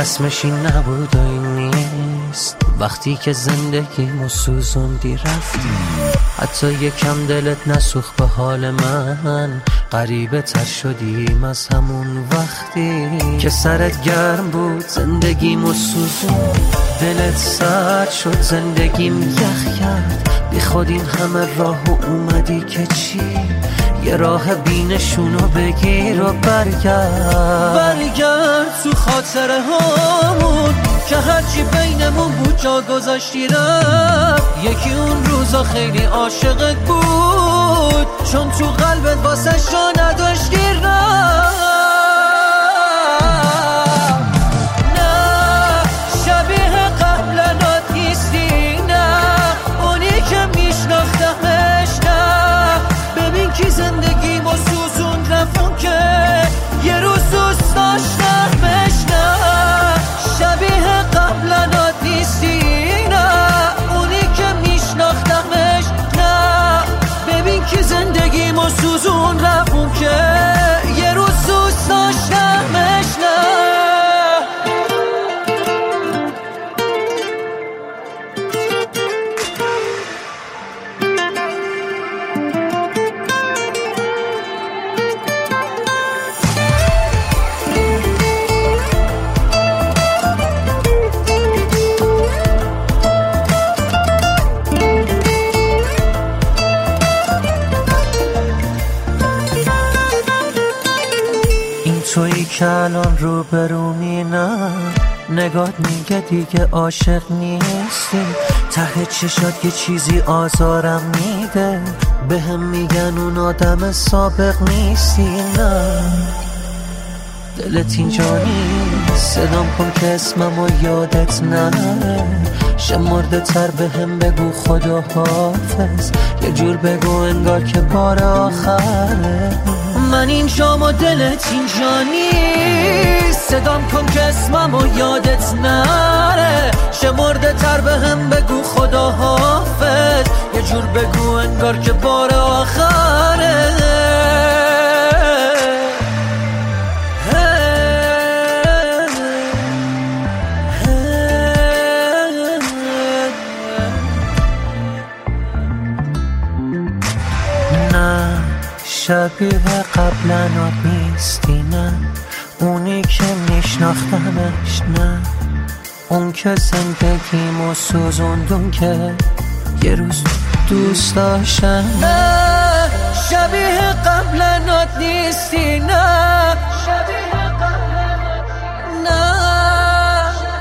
رسمش این نبود و این نیست. وقتی که زندگیمو سوزوندی رفتی، حتی یکم دلت نسوخت به حال من. غریبه تر شدیم از همون وقتی که سرت گرم بود زندگیمو سوزون. دلت سرد شد زندگیم یخ کرد، بی خود این همه راهو اومدی که چی؟ یه راه بینشونو بگیر و برگرد تو خاطره هامون که هرچی بینمون بود جا گذاشتی رفت. یکی اون روزا خیلی عاشقت بود، چون تو قلبت واسه جا نداشتی رفت. نه شبیه قبلنات نیستی، نه اونی که میشناختمش. نه ببین کی زندگیمو سوزون رفون که یه روز دوست داشتمش. نه شبیه قبلنات نیستی، نه اونی که میشناختمش. نه ببین کی زندگیمو سوزون رفون که یه روز دوست داشتمش. نه تویی که الان رو برومی، نه نگات میگه دیگه عاشق نیستی. ته چشات یه چیزی آزارم میده، بهم میگن اون آدم سابق نیستی. نه دلت اینجا نیست، صدام کن که اسممو یادت نره. شمرده تر بهم بگو خدا حافظ، یه جور بگو انگار که بار آخره. من اینجام و دلت اینجا نیست، صدام کن که اسممو یادت نره. شمرده تر بهم بگو خدا حافظ، یه جور بگو انگار که بار آخره. شبیه قبلنات نیستی، نه اونی که میشناختمش. نه اون که زندگیمو سوزوندون که یه روز دوست داشتم. نه شبیه قبلنات نیستی، نه شبیه قبلنات. نه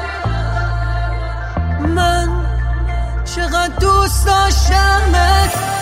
من چقدر دوست داشتمت.